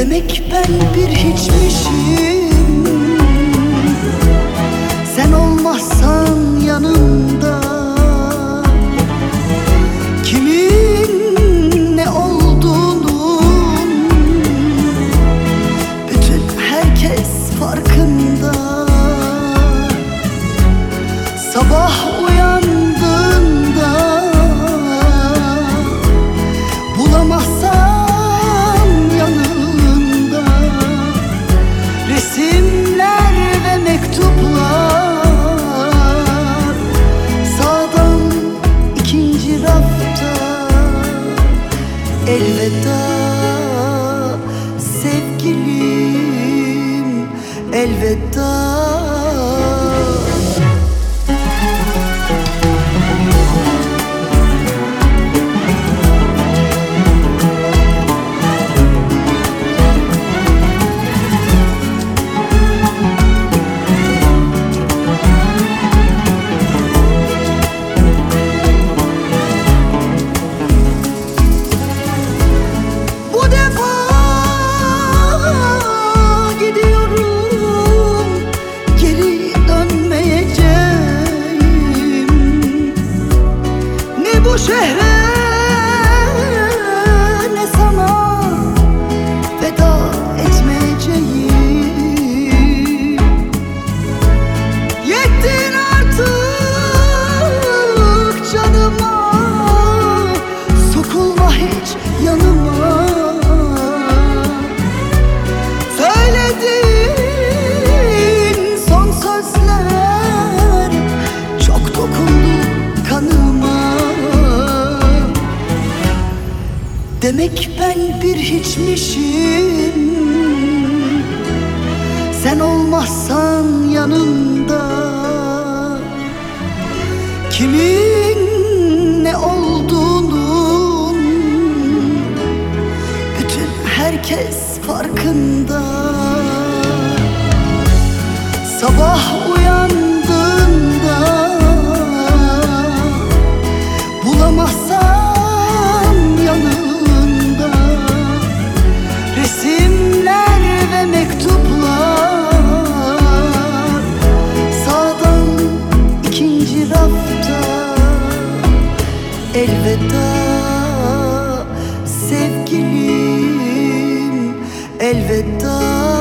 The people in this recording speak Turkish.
Demek ben bir hiçmişim, sen olmazsan yanımda. Kimin ne olduğunun bütün herkes farkında. Sabah uyandığında bulamazsam yanında resimler ve mektuplar, sağdan ikinci rafta. Elveda sevgilim, elveda. Bu şehre ne sana veda etmeyeceğim. Yettin artık canıma, sokulma hiç yanıma. Söylediğin son sözler çok dokundu kanıma. Demek ben bir hiçmişim, sen olmazsan yanımda. Kimin ne olduğunun bütün herkes farkında. Sabah uyandığında bulamazsam yanımda resimler ve mektuplar, sağdan ikinci rafta. Elveda sevgilim, elveda.